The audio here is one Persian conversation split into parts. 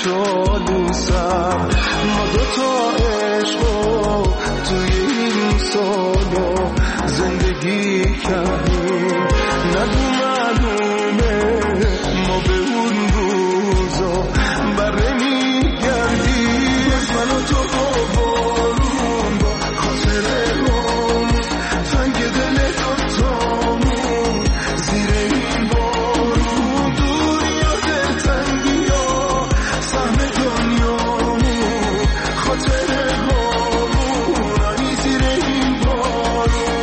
چالوسم ما دوتا عشقو توی این سالو زندگی کردیم نگو معلومه ما به اون روزا بره میگردیم از من و تو بارون با خاطره روم تنگ دل دوتامون زیر این بارون دور یاد تنگی ها سهم دنیامون خاطره هامون رانی زیر این بارون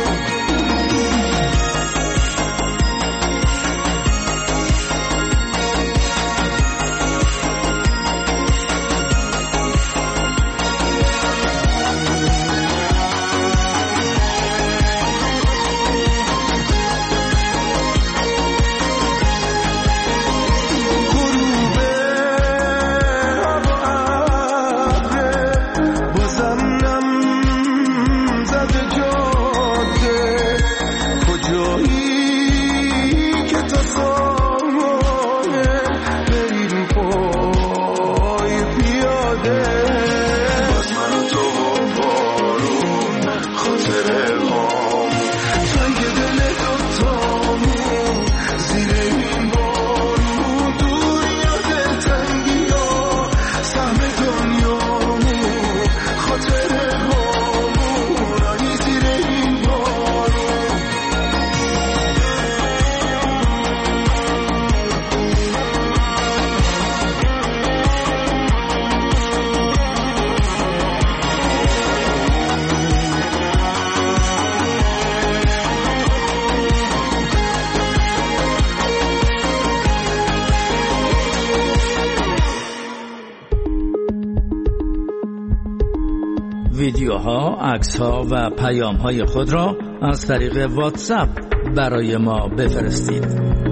ویدیوها، عکس‌ها و پیام‌های خود را از طریق واتساپ برای ما بفرستید.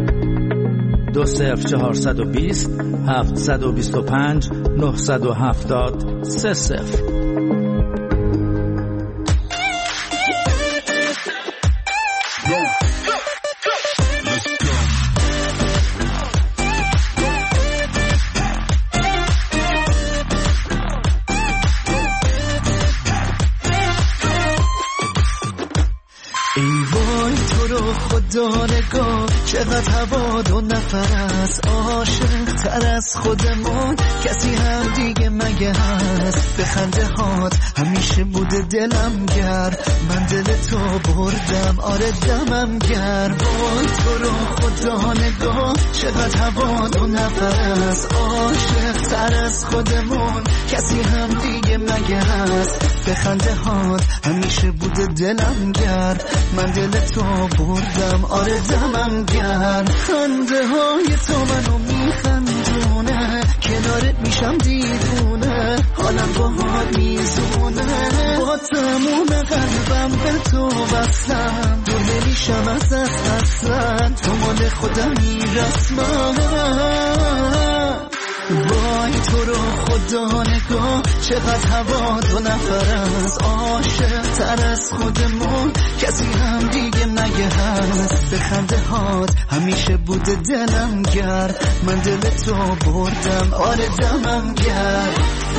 20420 725 970 30. خدانگاه چقدر هوا دو نفر است عاشق تر از خودمون کسی هم دیگه مگه هست به خنده هات همیشه بوده دلم گرم من دل تو بردم آره دمم گرم وای تو رو خدا نگاه چقدر هوا دو نفر است عاشق تر از خودمون کسی هم دیگه مگه هست به خنده هات همیشه بوده دلم گرم من دل تو بردم آره دمم گرم خنده های تو منو میخندونه کنارت میشم دیوونه حالم باهات میزونه با تموم قلبم به تو بستم دور نمیشم از دست اصلا تو مال خودمی رسما وای تو رو خدا نگاه چقدر هوا دو نفر از عاشق تر از خودمون کسی هم دیگه مگه هست به خنده هات همیشه بوده دلم گرم من دل تو بردم آره دمم گرم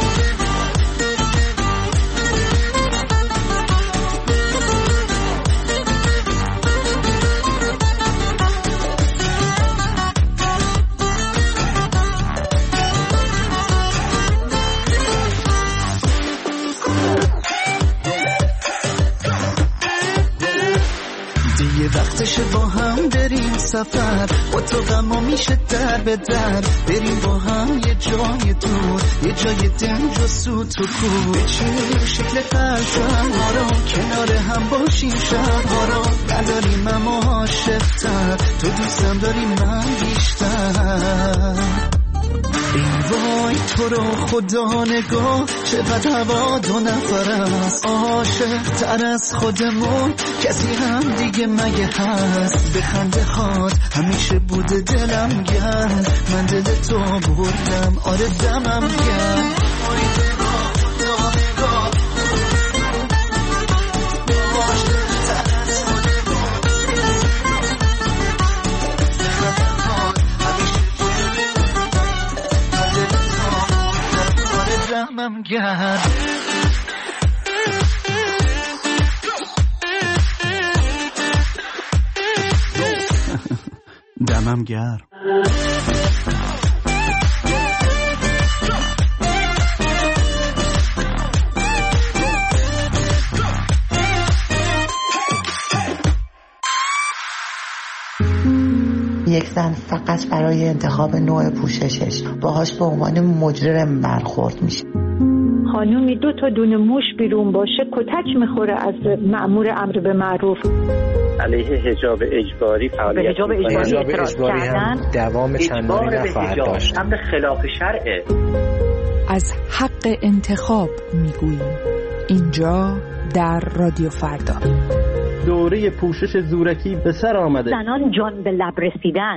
وقتش با هم بریم سفر با تو غما میشه در به در بریم با هم یه جای دور یه جای دنج و سوت و کور بچینیم شکل قشنگ ها رو کنار هم باشیم شبها رو نداریم اما عاشق‌تر تو دوستم داری من بیشتر ای وای تو رو خدا نگاه چقدر هوا دو نفر است عاشق تر از خودمون کسی هم دیگه مگه هست به خنده هات همیشه بوده دلم گرم من دل تو بردم آره دمم گرم دمم گرم دمم گرم یک زن فقط برای انتخاب نوع پوششش باهاش به عنوان مجرم برخورد میشه. خانومی 2 تا دونه موش بیرون باشه کتک میخوره از مأمور امر به معروف. علیه حجاب اجباری فعالیت حجاب اجباری هم دوام چندانی نخواهد داشت. امر خلاف شرعه. از حق انتخاب میگوییم اینجا در رادیو فردا. دوره پوشش زورکی به سر آمده. زنان جان به لب رسیدن.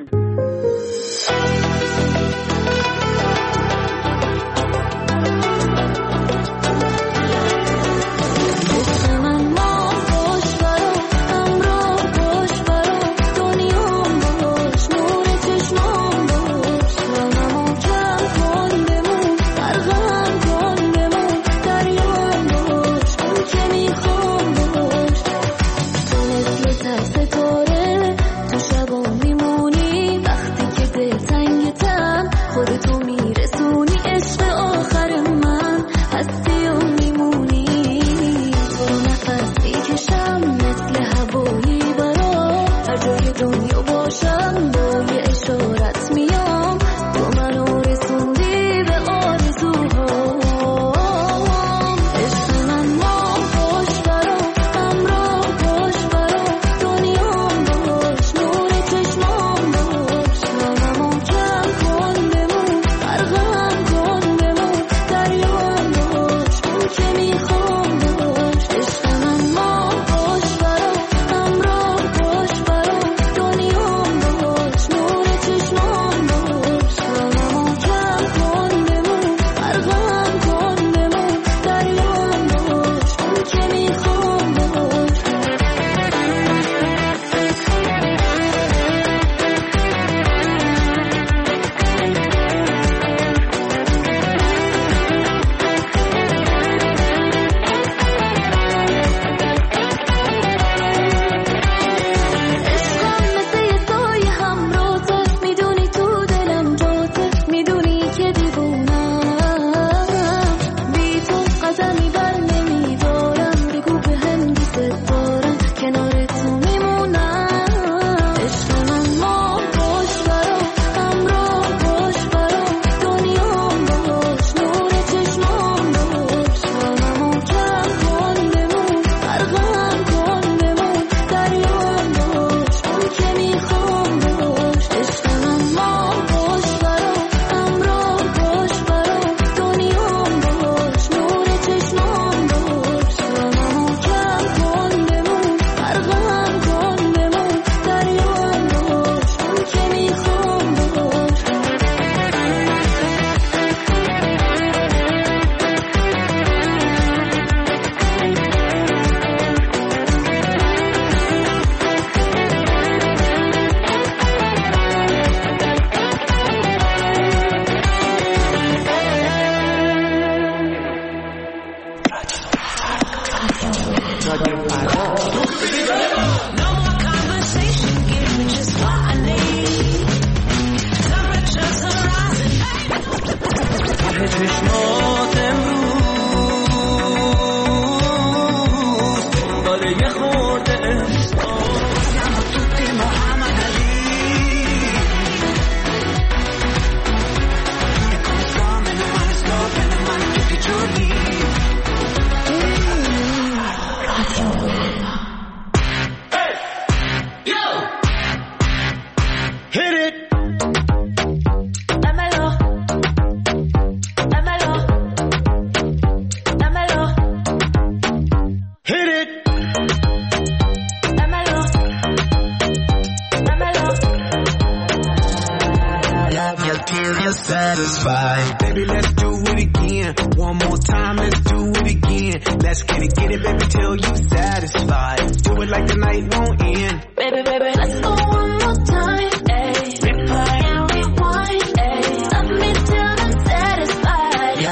Satisfied, baby, let's do it again. One more time, let's do it again. Let's get it, baby, till you satisfied. Do it like the night won't end. Baby, let's go one more time. Replay and rewind. Love me till I'm satisfied. لب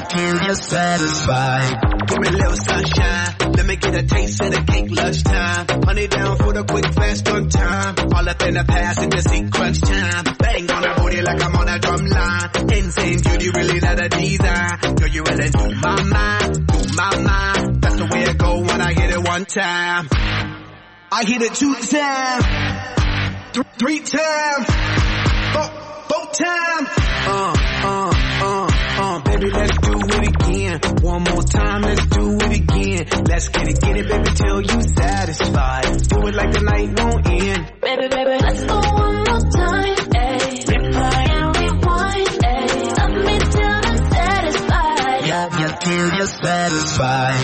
till you're satisfied. Give me a little sunshine. Let me get a taste of the cake lunchtime. Honey down for the quick fast on time. All up in the past and just see crunch time. Bang on the booty like I'm on a drum line. Insane beauty, really not a design. Girl, you really do my mind, do my mind. That's the way it go when I hit it one time. I hit it 2 times, 3 times, 4 times. Baby, let's do it again. One more time, let's do it again. Let's get it, baby, till you satisfied. Do it like the night won't end. Baby, let's go one more time. Ayy, replay and rewind. Ayy, love me till I'm satisfied. Love you till you're satisfied.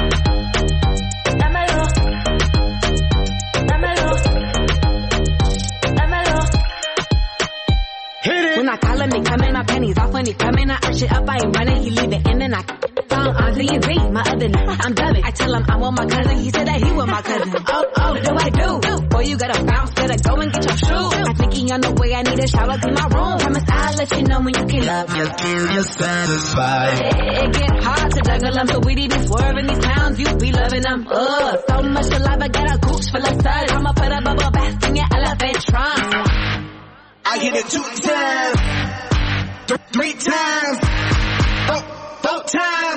When I call him, he coming, my pennies off when he coming. I ask it up, I ain't running, he leave it in and I phone on Z and Z, my other name, I'm dubbing. I tell him I want my cousin, he said that he want my cousin. Oh, do I do? Boy, you gotta bounce, better go and get your shoes. I think he on the way, I need a shower, clean my room. Promise I'll let you know when you can love you till you're satisfied. It get hard to juggle them, so we be swerving these clowns, you be loving them. So much saliva, got a gooch full of suds. I'ma put a bubble bath in your elephant trunk. I hit it 2 times, 3 times, 4 times.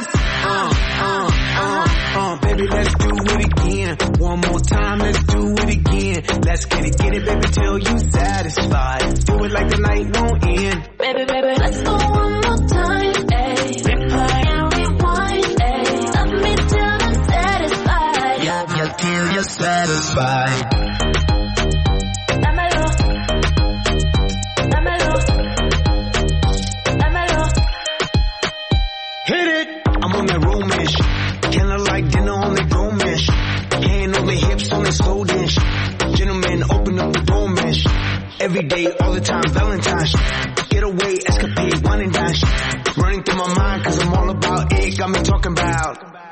Baby, let's do it again. One more time, let's do it again. Let's get it, baby, till you satisfied. Do it like the night won't end. Baby, let's go one more time. Ayy, replay and rewind. Ayy, love me till I'm satisfied. Love you till you're satisfied. Every day, all the time, Valentine's. Get away, escapade, one and dash. Running through my mind, cause I'm all about it. Got me talking about.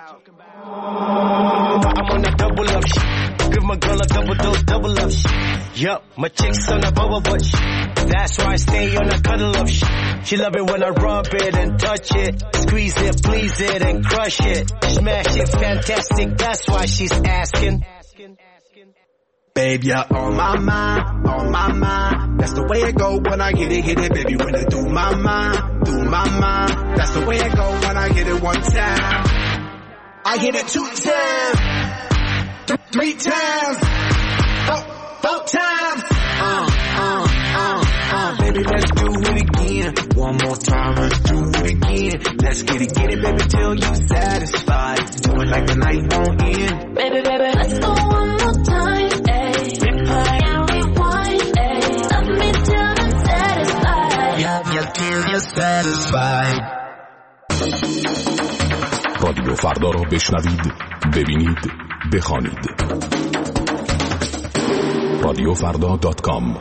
I'm on that double up shit. Give my girl a double dose, double up shit. Yup, my chick's on a bubble butt shit. That's why I stay on a cuddle up shit. She love it when I rub it and touch it. Squeeze it, please it, and crush it. Smash it, fantastic, that's why she's asking. Babe, you're on my mind, on my mind. That's the way it go when I hit it, baby. When it through my mind, through my mind. That's the way it go when I hit it one time. I hit it 2 times, 3 times, 4 times. Baby, let's do it again. One more time, let's do it again. Let's get it, baby, till you satisfied. Do it like the night won't end. Baby, let's go one more time. Replay and rewind. Love me till I'm satisfied. Love you till you're satisfied. رادیو فردا را بشنوید، ببینید، بخوانید. رادیوفردا.com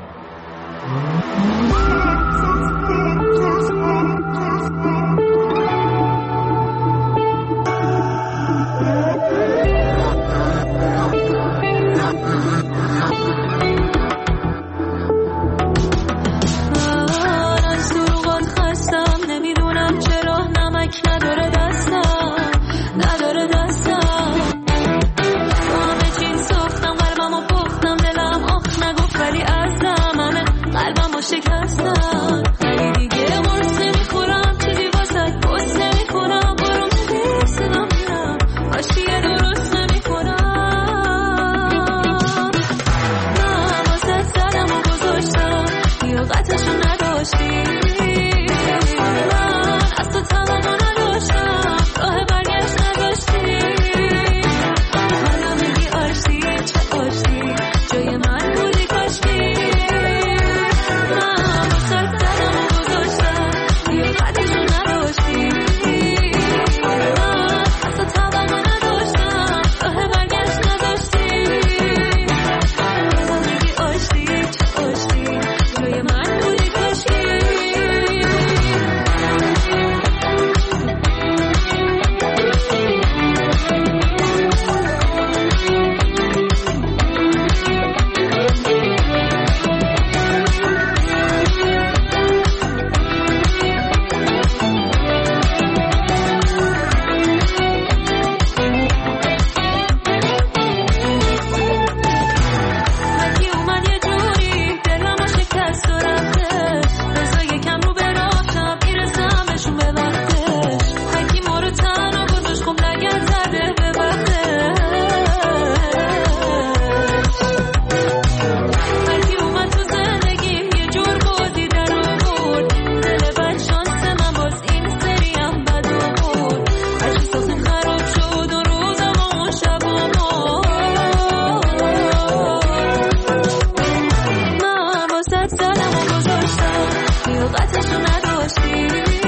سرمو گذاشتم لیاقتشو نداشتی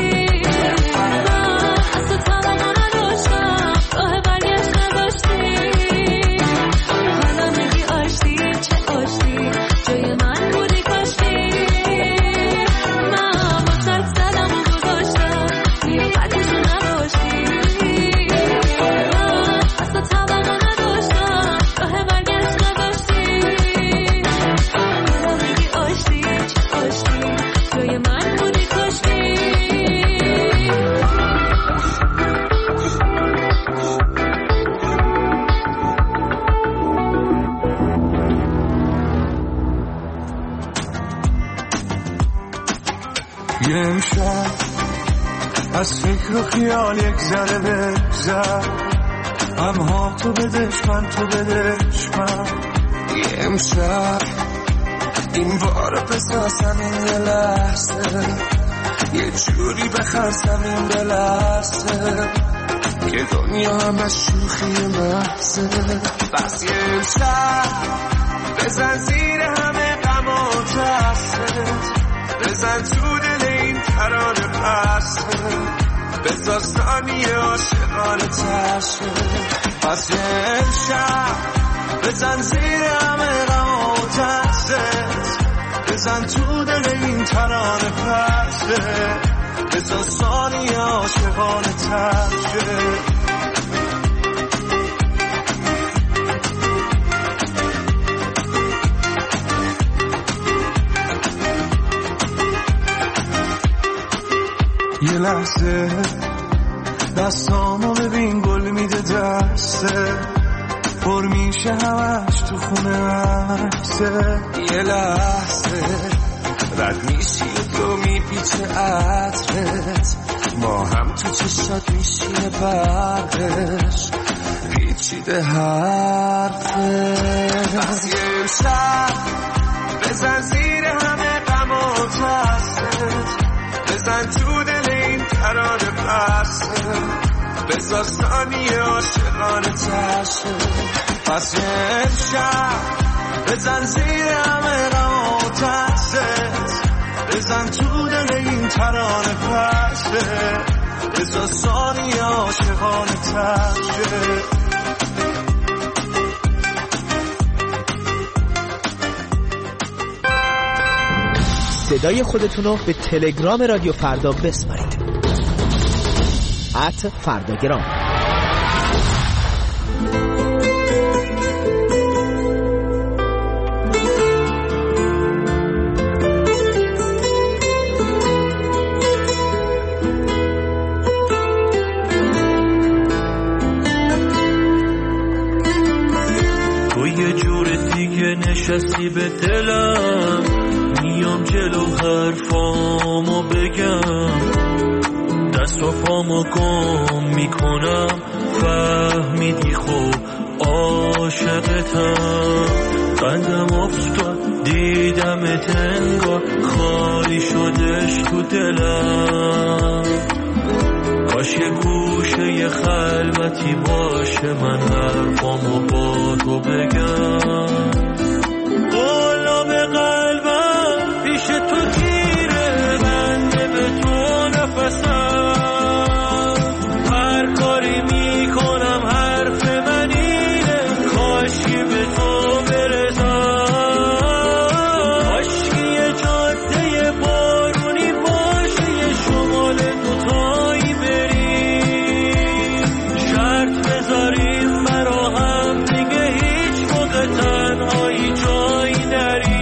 من از تو توقع نداشتم راه برگشت نداشتی حالا میگی آشتی چه آشتی جای من بودی کاشتی من با تک زدم و گذاشتم لیاقتشو نداشتی من از تو توقع نداشتم راه برگشت نداشتی حالا میگی آشتی چه آشتی جای من بودی کاشتی یه امشب از فکر و خیال یک ذره بگذر غمها تو بدش من تو بدش من یه امشب این بار بسازم این یه لحظه یه جوری بخرسم این بلحظه که دنیا هم از شوخی محضه بس یه امشب بزن زیر همه غم و ترست بزن تو دل این ترانه پسته بذار ثانیه عاشقانه تشه پس یه امشب بزن زیر همه غم و ترست بزن تو دل این ترانه پسته بذار ثانیه عاشقانه تشه یه لحظه دستامو ببین گل میده دسته پر میشه همش تو خونه عکسه یه لحظه رد میشی و تو میپیچه عطرت ما هم تو چشات میشینه برقش پیچیده حرفت بس یه امشب بزن زیر همه غم و ترست بزن تو دل این ترانه پسته بذار ثانیه عاشقانه تشه پس یه امشب بزن زیر همه غم و ترست بزن تو دل این ترانه پسته بذار ثانیه عاشقانه تشه صدای خودتونو به تلگرام رادیو فردا بسپارید @فرداگرام. تو یه جور دیگه نشستی به دلم میام جلو حرفامو بگم دست و پامو گم میکنم فهمیدی خب عاشقتم قندم افتاد دیدمت انگار خالی شدش تو دلم کاش یه گوشه یه خلوتی باشه من حرفامو با تو بگم قلاب قلبم پیش تو گیره بنده به تو نفسم هر کاری میکنم حرف من اینه کاشی به تو برسم کاشکی یه جاده بارونی باشه یه شمال دوتایی بریم شرط بذاریم برا هم دیگه هیچ موقع تنهایی جایی نریم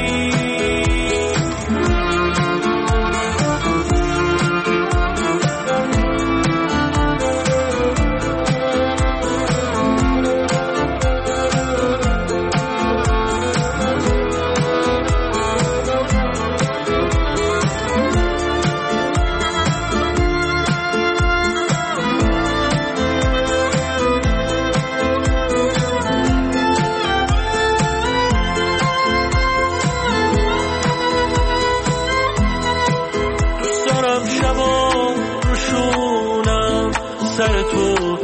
سر تو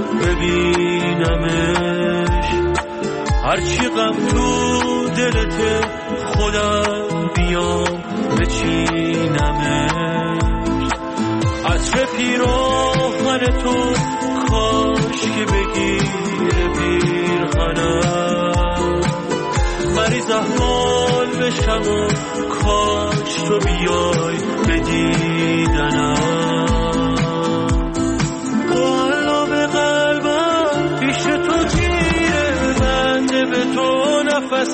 ببینمش هرچی غم تو دلته خودم بیام به بچینمش. عطر پیراهن تو کاش که بگیره پیرهنم، مریض احوال بشم و کاش تو بیای به دیدنم. قلب قلبم پیش تو گیره، بنده به تو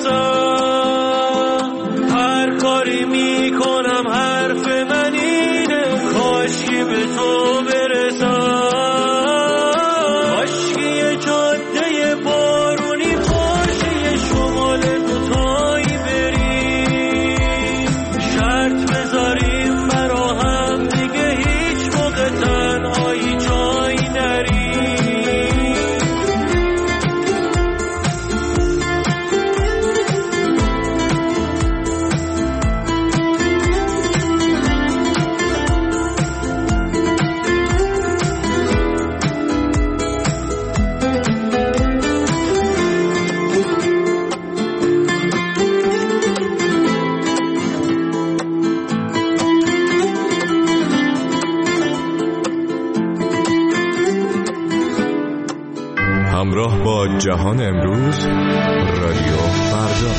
نفسم، هر کاری میکنم حرف من اینه، کاشکی به تو برسم. کاشکی یه جاده بارونی باشه، یه شمال دوتایی بریم، شرط بذاریم برا هم دیگه هیچ موقع تنهایی جایی نریم. همراه با جهان امروز، رادیو فردا.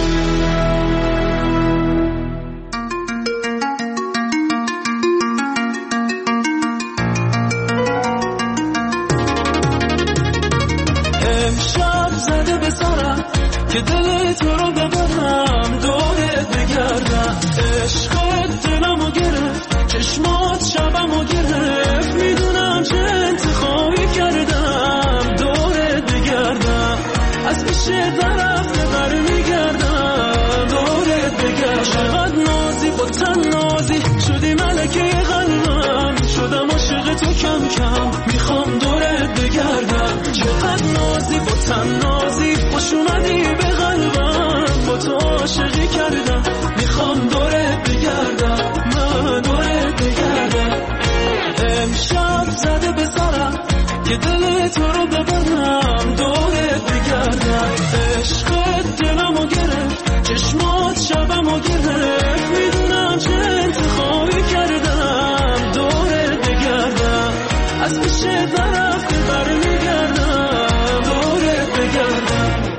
امشب زده به سرم که دل تو رو ببرم، دورت بگردم. عشقت دلمو گرفت، چشمات شبمو گرفت، میدونم چه انتخابی کردم، دورت بگردم. از پیش طرف برمیگردم، دورت بگردم. چقدر نازی با تن نازی شدی ملکه قلبم، شدم عاشق تو کم کم، میخوام دورت بگردم. چقدر نازی با تن نازی خوش اومدی به قلبم، با تو عاشقی کردم، میخوام دورت بگردم، من دورت بگردم. امشب زده به سرم که دل تو رو ببرم، دورت بگردم. عشقت دلمو گرفت، چشمات شبمو گرفت، میدونم چه انتخابی کردم، دورت بگردم. از پیش طرف برمیگردم، دورت بگردم.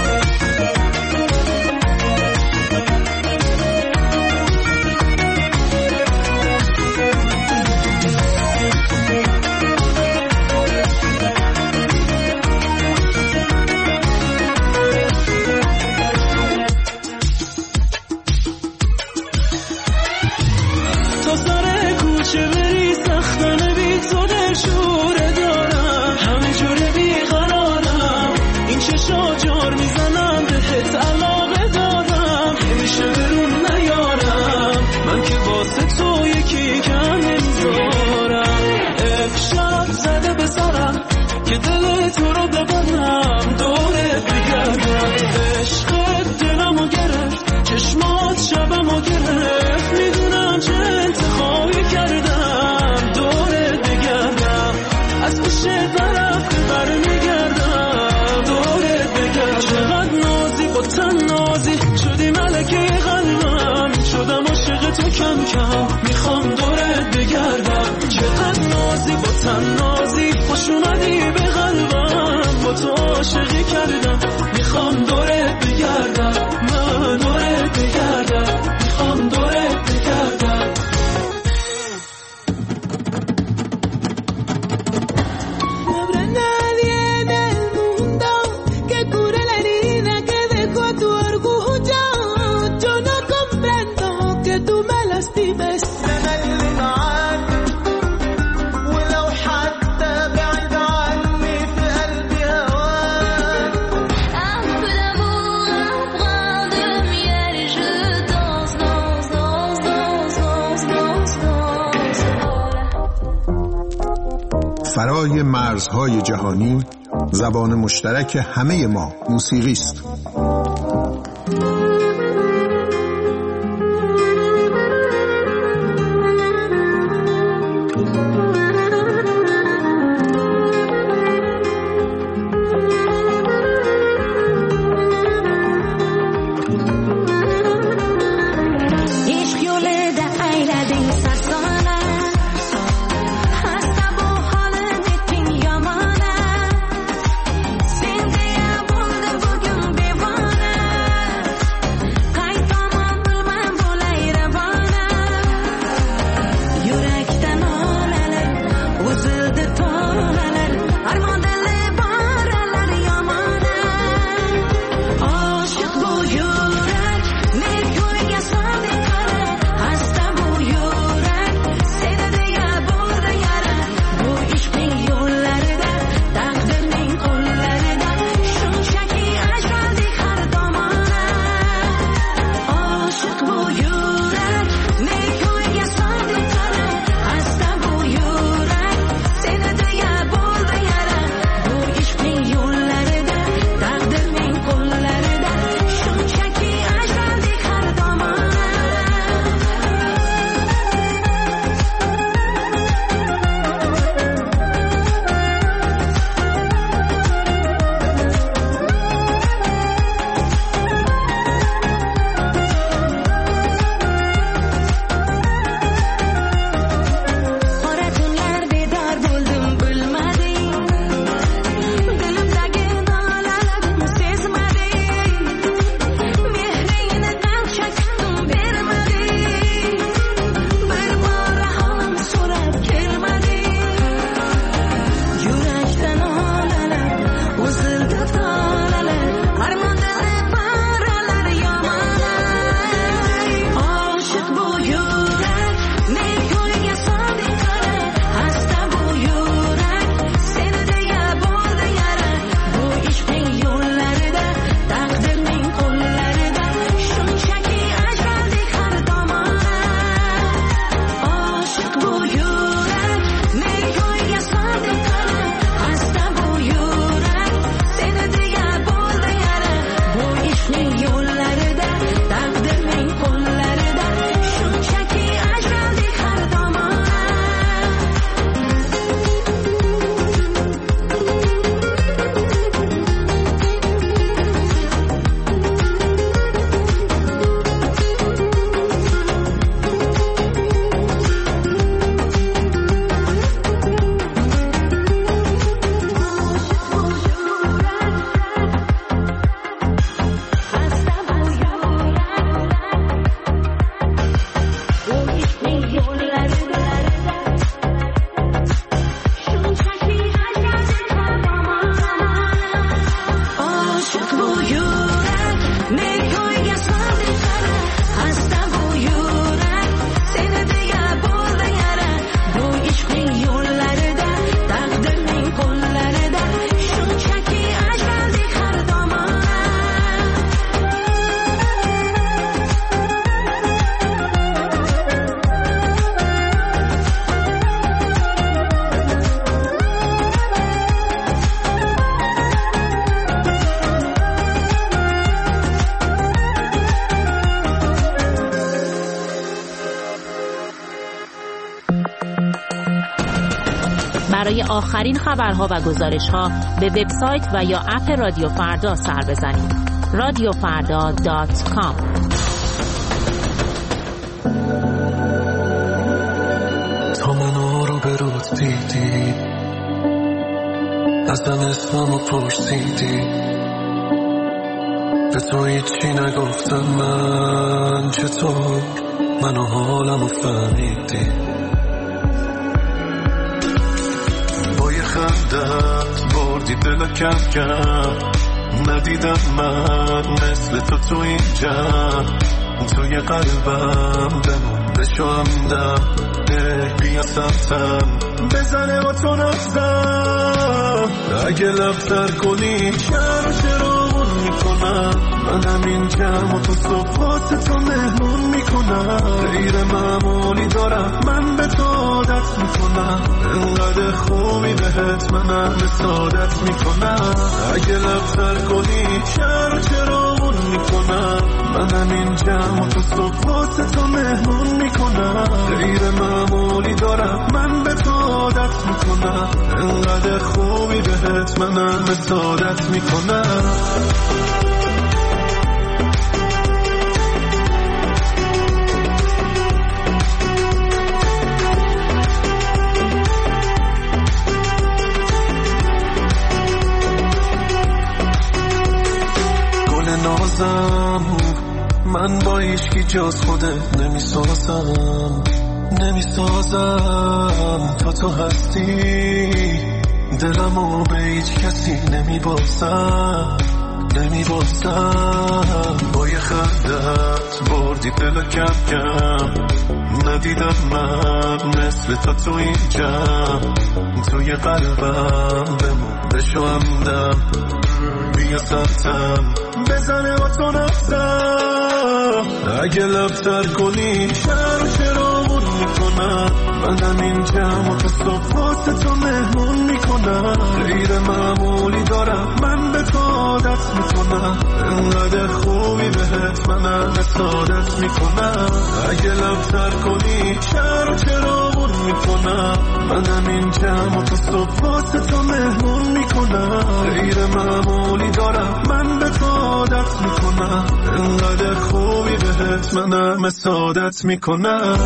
شاجار میزنم بهت علاقه دارم، نمیشه برون نیارم، من که واسه تو یکی کم نمیذارم. امشب زده به سرم که دل تو رو ببرم، دورت بگردم. عشقت دلمو گرفت، چشمات شبمو گرفت، میدونم چه انتخابی کردم، دورت بگردم. از پیش طرف برمیگردم، دورت بگردم. چقدر نازی با تن نازی شدی ملکه قلبم، شدم عاشق تو کم کم، میخوام دورت بگردم. چقدر نازی با تن نازی خوش اومدی به قلبم، با تو عاشقی کردم، میخوام دورت بگردم، من دورت بگردم، میخوام دورت بگردم. فرای مرزهای جهانی، زبان مشترک همه ما موسیقی است. عشق یوله برای آخرین خبرها و گزارش‌ها به وبسایت و یا اپ رادیو فردا سر بزنید. radiofarda.com. تا منو رو به رود دیدی، ازم اسممو پرسیدی، به تو هیچی نگفتم من، چطور منو حالمو فهمیدی؟ با یه خندت بردی دل کم کم، ندیدم من مثل تو اینجا، توی قلبم بمون بشو همدم، بیا سمتم بزنه با تو نفسم، اگه لبتر کنی چرا میکنم، منم اینجام و تو صبحات تو مهمون میکنم، غیر معمولی دارم من به تو عادت میکنم، انقدر خوبی بهت منم حسادت میکنم، اگه لبتر کنی چرا میکنم، منم اینجام و تو صبحات تو مهمون میکنم، غیر معمولی دارم من به تو عادت میکنم، انقدر خوبی بهت منم حسادت میکنم. من با ایشکی جز خوده نمیسازم تا تو هستی، دلمو به هیچ کسی نمیبازم، با یه خندت بردی دل کم کم، ندیدم من مثل تو اینجا، توی قلبم بمون بشو همدم، بیا سمتم بزنه با تو نفسم، اگه لبتر کنی چرا میکنم، منم اینجام و تو صبحات تو مهمون میکنم، غیر معمولی دارم من به تو عادت میکنم، انقدر خوبی بهت منم حسادت میکنم، اگه لبتر کنی چرا میکنم، منم اینجام و تو صبحات تو مهمون میکنم، غیر معمولی دارم من به تو عادت میکنم، انقدر خوبی بهت منم حسادت میکنم.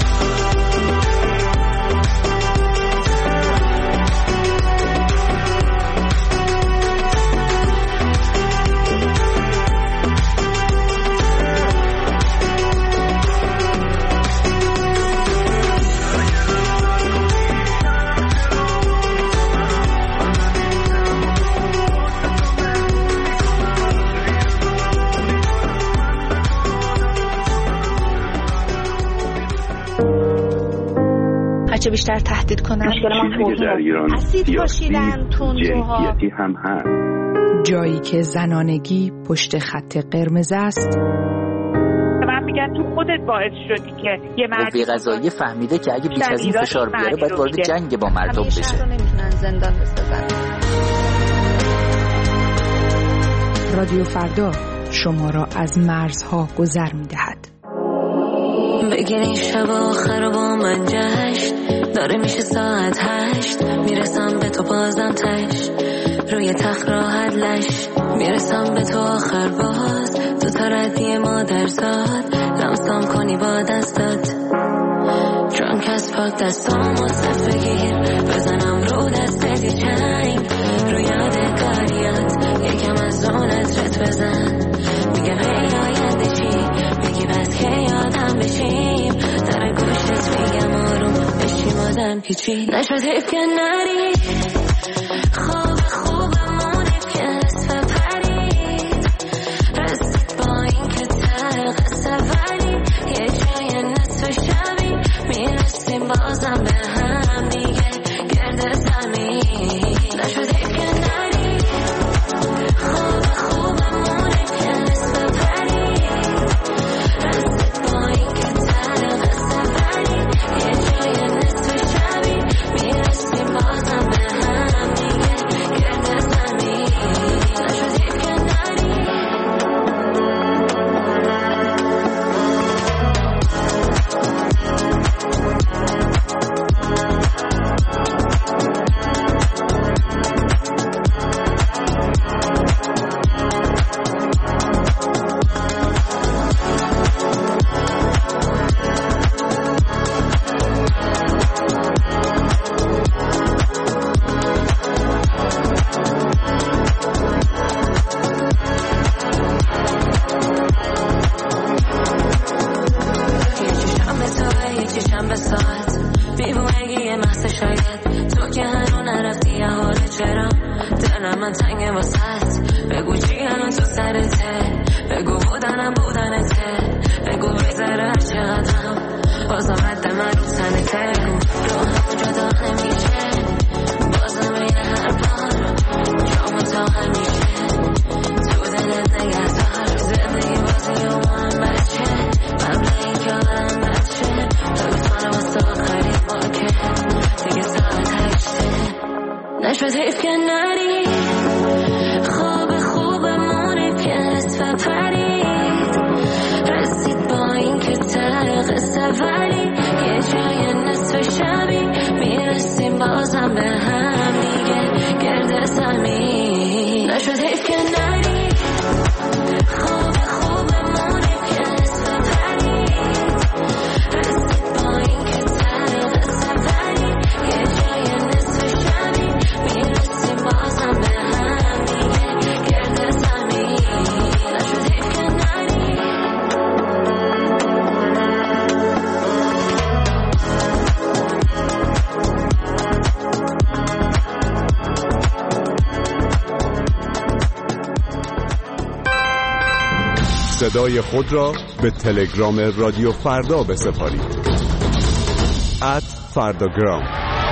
چه بیشتر تهدید کنن در ایران اسید پاشیدن تندروها هم هست. جایی که زنانگی پشت خط قرمز است. من میگن تو خودت باعث شدی که یه قوه قضاییه فهمیده که اگه بیش از این فشار بیاره باید وارد جنگ با مردم بشه. نمیتونن زندان بسازن. رادیو فردا شما را از مرزها گذر میدهد. بگیرین شب آخر با من جشن، داره میشه ساعت 8، میرسم به تو بازم تش، روی تخت راحت لش، میرسم به تو آخر باز، تو تردی مادرزاد، لمسم کنی با دستات، درانک از پاک دستامو صف بگیر، بزنم رو دستت یه چنگ، رو یادگاریات یکم از اونت رت بزن، میگم هی آینده چی، میگی بس که یادم بشیم، در گوشت میگم آروم بشیم آدم پیچی، نشد حیف که نری، خوبمون حیف که نصف پرید، رسید با این که ته قصه ولی، یه جای نصف شبی، میرسیم بازم به هم دیگه گرد زمین، نشد حیف که نری، خوبمون حیف که نصف پرید، رسید با این که ته قصه ولی، یه جای نصف شبی، میرسیم بازم به هم دیگه دلم تنگه واسط بگو چی الان تو سرته بگو بودنته بگو بیزره هر چقدرم بازم رد من رو تنته رو همون جدا نمیشه بازم این هر بار جامو تا همیشه تو دلت نگهدار زندگی بازی و من بچه قبل این که آدم بچه تلفن واسه آخرین باکه دیگه ساعت هشته نشد حیف که نری خوبمونه که نصف پرید رسید با این که ته قصه ولی یه جای نصف شبی میرسیم بازم به هم دیگه گرد زمین نشد حیف که نری خوبمونه که نصف پرید رسید با این که ته قصه ولی یه جای نصف شبی میرسیم بازم به هم دیگه گرد زمین نشد حیف که نری صدای خود را به تلگرام رادیو فردا بسپارید. @فرداگرام.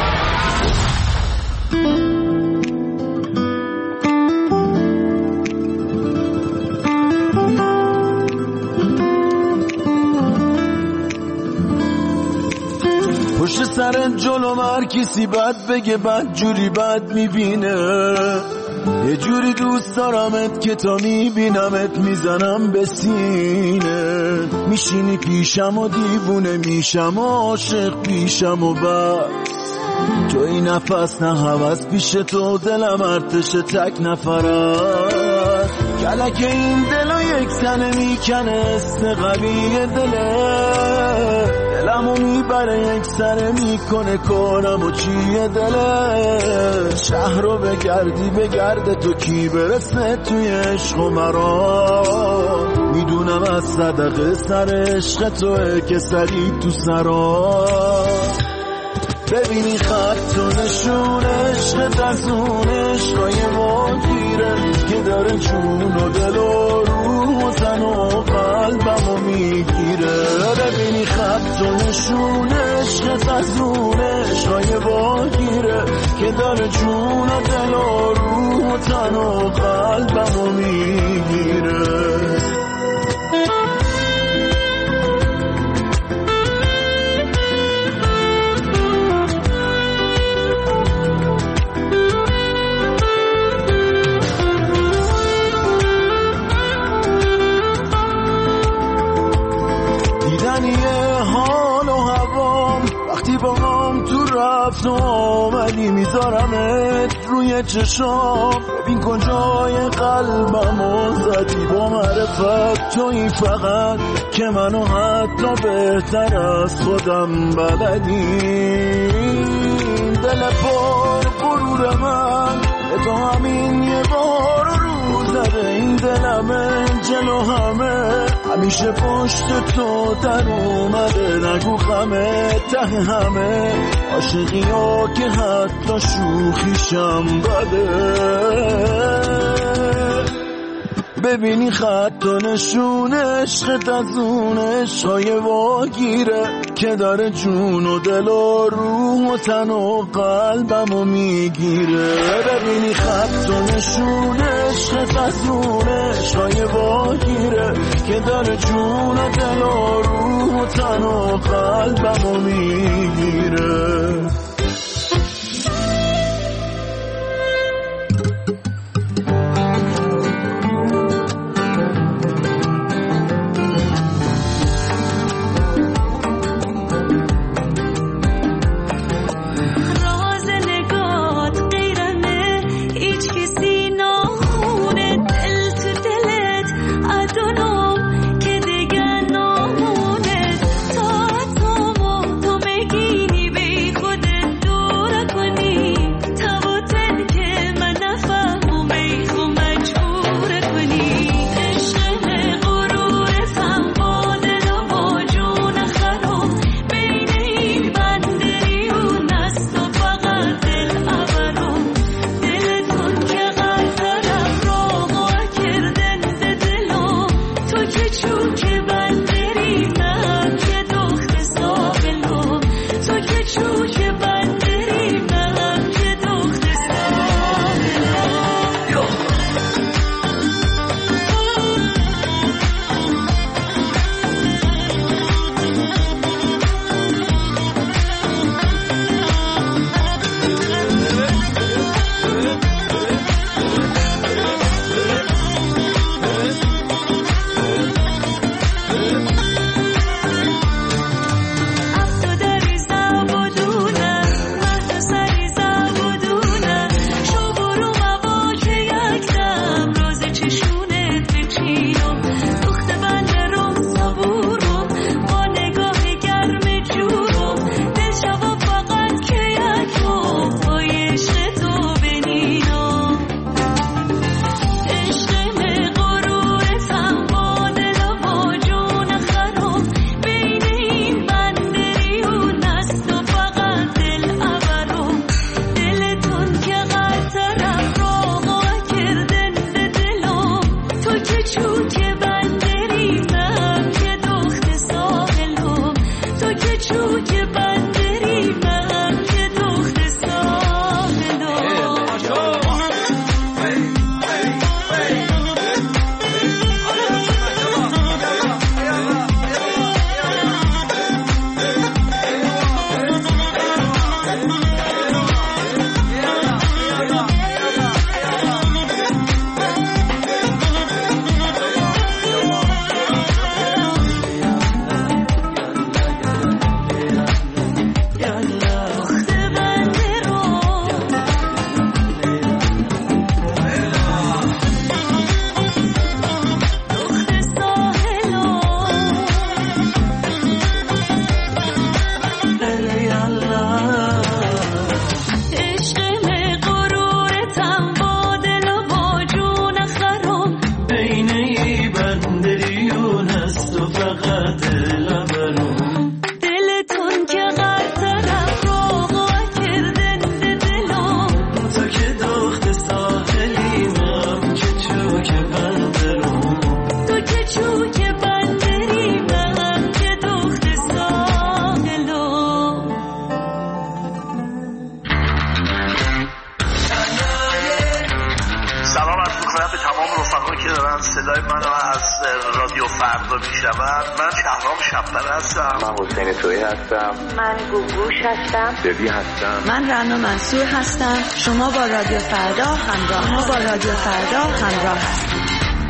پشت سر جلو هر کسی بد بگه بد جوری بد میبینه یه جوری دوست دارمت که تا میبینمت میزنم به سینه میشینی پیشم و دیوونه میشم و عاشق پیشم و بس تو این نفس نه هوس پیش تو دلم ارتش تک نفرت کلک این دلو یک سنه میکنه است قوی دله دلمو میبره یک سره میکنه کنم و چیه دله شهر رو بگردی بگرده تو کی برسه توی عشق و مرا میدونم از صدقه سر عشق توه که سری تو سرا ببینی خط و نشون عشق از اون عشقای ما گیره که داره جون و دل و روح و تن و قلبمو میگیره ببینی خط و نشون عشق از اون عشقای ما گیره که داره جون و دل و روح و تن و قلبمو میگیره رفت و آمدی میذارمت روی چشام ببین کجای قلبمو زدی با معرفت تویی فقط که منو حتی بهتر از خودم بلدی دل پر غرور من به تو همین یه بار رو زده این دلمه جلو همه همیشه پشت تو در اومده نگو غمه ته همه عاشقی ها که حتی شوخیشم بده ببینی خط و نشون عشقت از اون عشقای واگیره که داره جون و دل و روح و تن و قلبمو میگیره ببینی خط و نشون عشقت از اون عشقای واگیره که داره جون و دل و روح و تن و قلبمو میگیره خودت چوک بندری من که دخت ساحلا صدای منو از رادیو فردا میشنون. من شهرام شب‌بر هستم. من حسین تویی هستم. من گوگوش هستم. دبی هستم. من رنا منصور هستم. شما با رادیو فردا همراه هستید.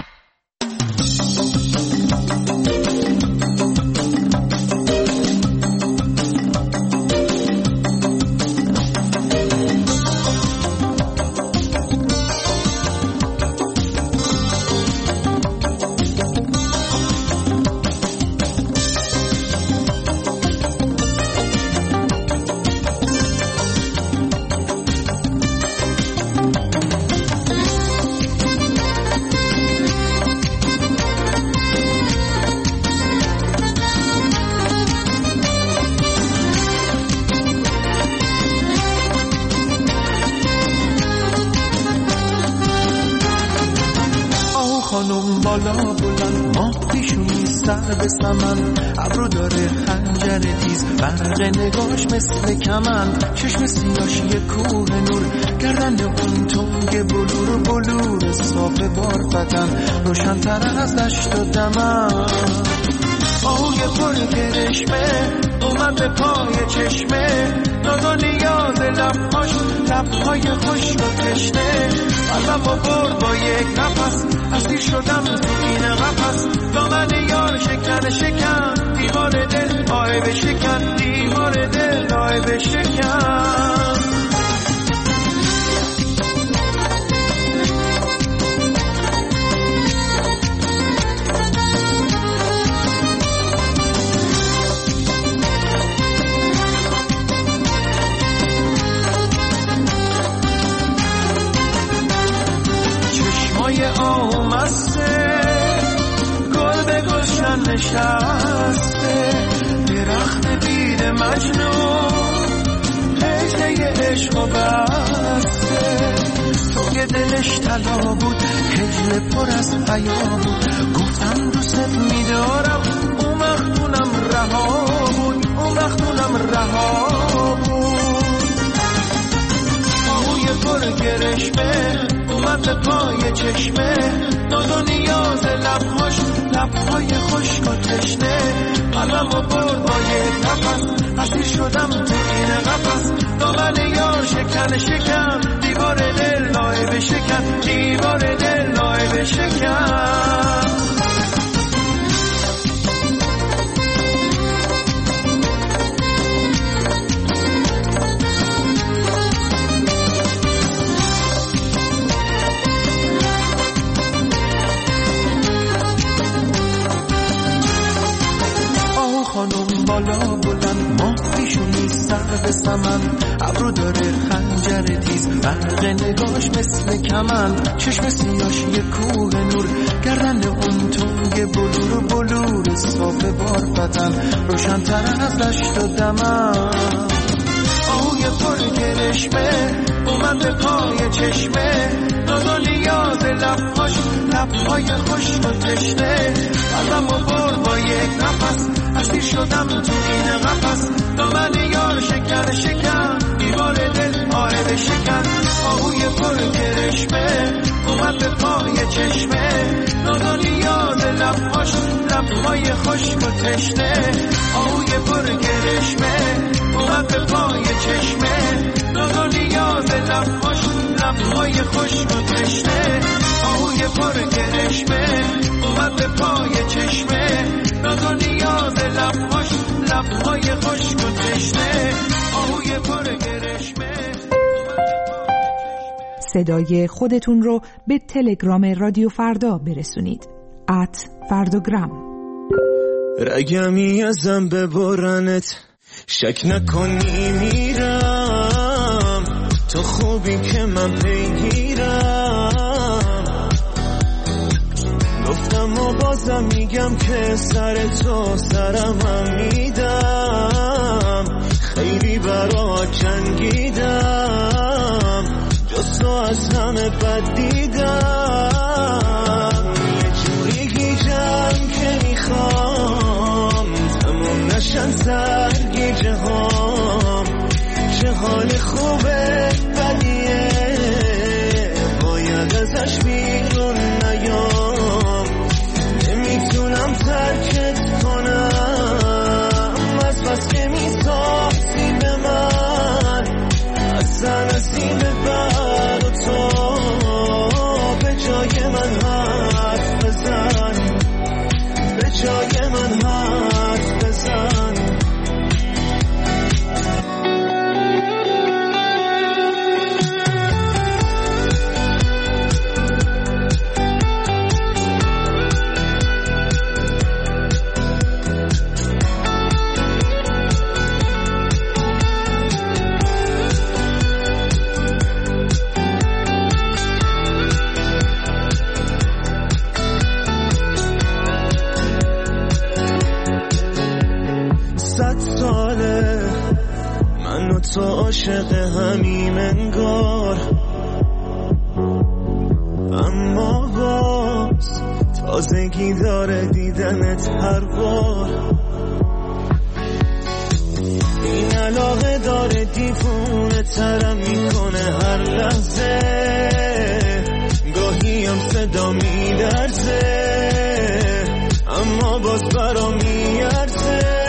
خانم بالا بلند ماه پیشونی سر به سمن ابرو داره خنجر تیز برق نگاش مثل کمند چشم سیاهی کوه نور گردن اون تنگ بلور صاف بارفتن روشن‌تر از دشت و دمن آهوی پر کرشمه اومد به پای چشمه ناز و نیاز لبهای خشک و تشنه قلبم و برد با یک نفس اسیر شدم تو این قفس دامن یار شکن دیوار دل آی بشکن دیوار دل آی بشکن آمسته گل به گلشن نشسته درخت بید مجنون هجله عشق و بسته تو که دلش طلا بود هجله پر از حیا بود گفتم دوست میدارم اون وقتونم رها بود آهوی پر گرشمه اومد به پای چشمه ناز و نیاز لبهای خشک و تشنه قلم و برد با یک نفس اسیر شدم تو این قفس دامن یار شکن دیوار دل لای بشکن دیوار دل لای بشکن خانم بالا بلند ماه پیشونی سر به سمن ابرو داره خنجر تیز برق نگاش مثل کمند چشم سیاهی کوه نور گردن اون تنگ بلور صاف بارفتن روشن‌تر از دشت و دمن آهوی پر گرشمه اومد به پای چشمه نازا نیاز لبهای خشک و تشنه قلبمو برد با یک نفس اسیر شدم تو این قفس دامن یار شکر شکن دیوار دل آهد شکن آهوی پر کرشمه اومد به پای چشمه نازا نیاز لبهای خشک و تشنه آهوی پر کرشمه اومد به پای چشمه نازا نیاز لبهای خشک و تشنه آهوی پر کرشمه اومد به پای چشمه نازا نیاز لبهای خشک و تشنه آهوی پر کرشمه. صدای خودتون رو به تلگرام رادیو فردا برسونید. @فرداگرام. رگمی ازم ببرنت شک نکنی میرم تو خوبی که من پیگیرم گفتم و بازم میگم که سر تو سرم هم میدم خیلی برا جنگیدم جز تو از همه بد دیدم یه جوری گیجم که میخوام تموم نشن سرگیجه هام چه حال خوبه بدیه باید ازش بیرون نیام نمیتونم ترکت کنم از بس که میسازی به من اصلا از این به بعد و تو به جای من حرف بزن به جای من حرف بزن تو عاشق همیم انگار اما باز تازگی داره دیدنت هر بار این علاقه داره دیوونه ترم میکنه هر لحظه گاهی هم صدا میلرزه اما باز برام میارزه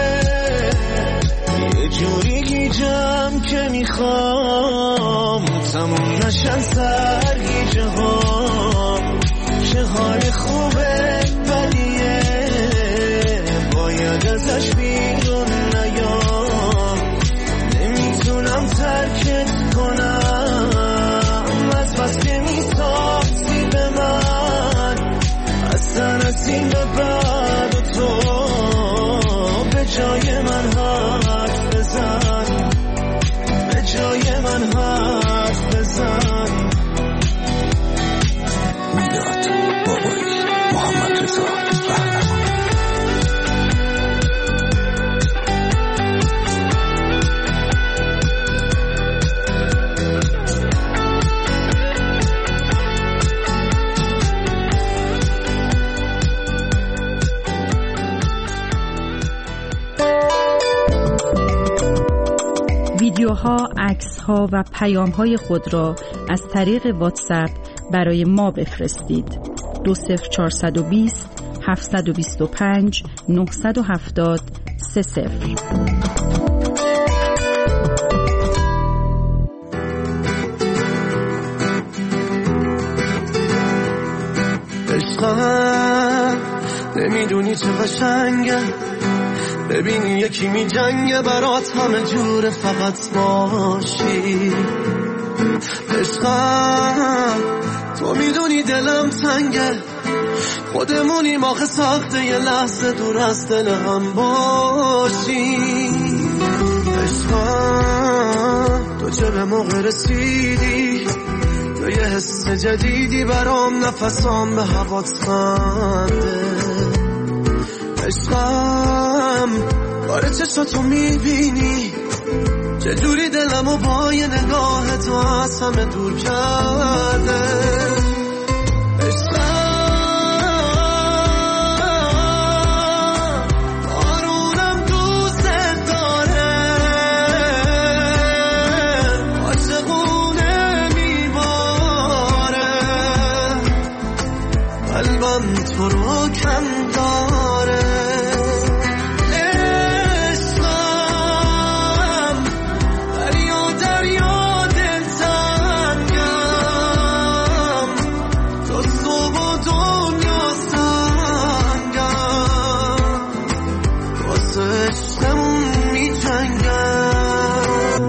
یه جوری گیجم که میخوام تموم نشن سرگیجه هام چه حال خوبه بدیه باید ازش بیرون نیام نمیتونم ترکت کنم از بس که میسازی به من اصلا از این به بعد و تو به جای من حرف بزن به جای من حرف بزن میداد بابایی محمد رضا رهنما. ویدیوها، عکس‌ها و پیام‌های خود را از طریق واتساپ برای ما بفرستید. 20420 725 970 30. عشقم نمیدونی چه قشنگه ببینی یکی می جنگه برات همه جور فقط باشی عشقم تو میدونی دلم تنگه خودمونیم آخه ساخته یه لحظه دور از دل هم باشی عشقم تو چه به موقع رسیدی تو یه حس جدیدی برام نفسام به هوات خنده عشقم باره چشاتو میبینی چجوری دلمو با یه نگاه تو از همه دور کرده تو رو کم داره عشقم دریا دریا دلتنگم تو صبح و دنیا سنگم واسه عشقمون می جنگم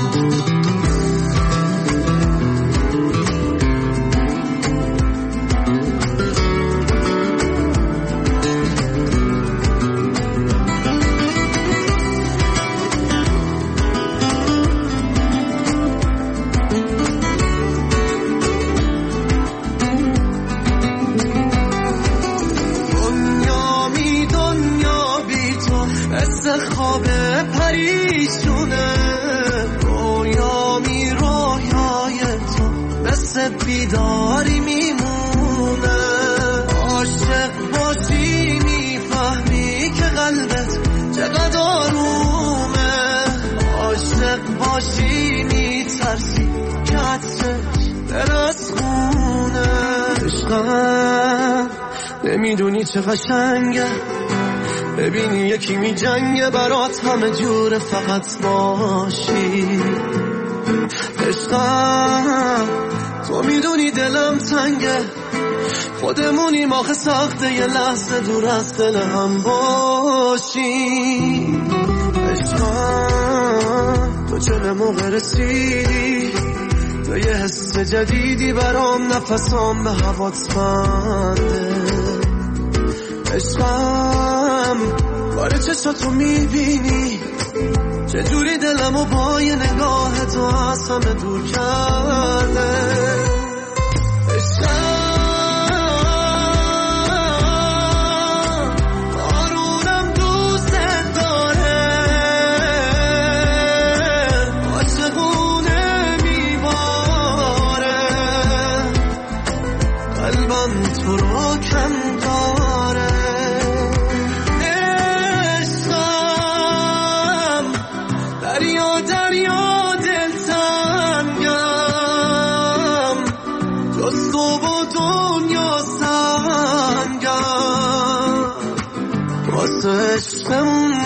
خواب پریشونه رویامی رویای تو مثل بیداری میمونه عاشق باشی میفهمی که قلبت چقدر آرومه عاشق باشی میترسی که عطرش دل از خونه عشقم نمیدونی چه قشنگه ببینی یکی می جنگه برات همه جور فقط باشی عشقم تو میدونی دلم تنگه خودمونیم آخه سخته یه لحظه دور از دل هم باشی عشقم تو چه موقع رسیدی تو یه حس جدیدی برام نفسام به هوات بنده عشقم باره چشاتو میبینی چجوری دلمو با یه نگاه تو از همه دور کرده عشقم آرونم دوست داره عاشقونه میباره قلبم تو رو کم داره دریا دریا دلتنگم تو صبح و دنیا سنگم واسه عشقمون